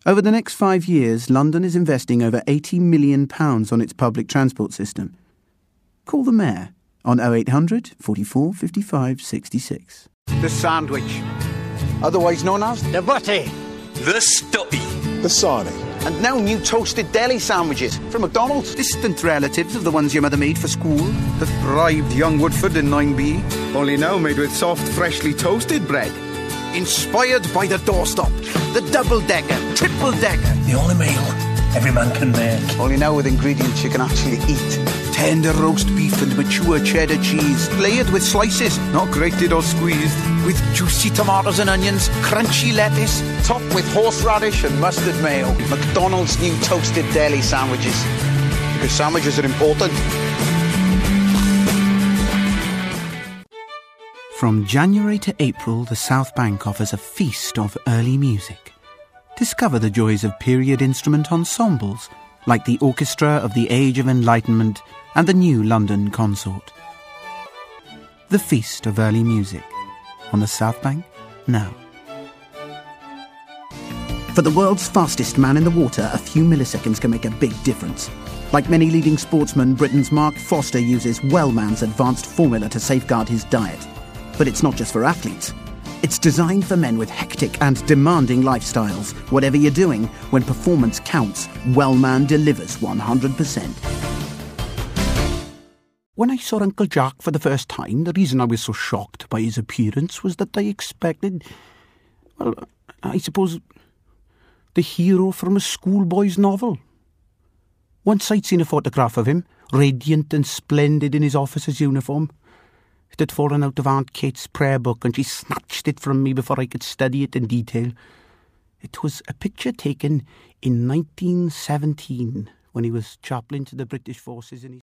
Over the next 5 years, London is investing over £80 million on its public transport system. Call the Mayor on 0800 44 55 66. The sandwich, otherwise known as the butty, the stutty, the sarnie, and now new toasted deli sandwiches from McDonald's. Distant relatives of the ones your mother made for school. The thrived young Woodford in 9B, only now made with soft, freshly toasted bread. Inspired by the doorstop, the double-decker, triple-decker. The only meal every man can make. Only now with ingredients you can actually eat. Tender roast beef and mature cheddar cheese, layered with slices, not grated or squeezed. with juicy tomatoes and onions, crunchy lettuce, Topped with horseradish and mustard mayo. McDonald's new toasted deli sandwiches. Because sandwiches are important. From January to April, the South Bank offers a feast of early music. Discover the joys of period instrument ensembles, like the Orchestra of the Age of Enlightenment and the New London Consort. The Feast of Early Music, on the South Bank, now. For the world's fastest man in the water, a few milliseconds can make a big difference. Like many leading sportsmen, Britain's Mark Foster uses Wellman's advanced formula to safeguard his diet. But it's not just for athletes. It's designed for men with hectic and demanding lifestyles. Whatever you're doing, when performance counts, Wellman delivers 100%. When I saw Uncle Jack for the first time, the reason I was so shocked by his appearance was that I expected, well, I suppose, the hero from a schoolboy's novel. Once I'd seen a photograph of him, radiant and splendid in his officer's uniform. It had fallen out of Aunt Kate's prayer book and she snatched it from me before I could study it in detail. It was a picture taken in 1917 when he was chaplain to the British forces in his...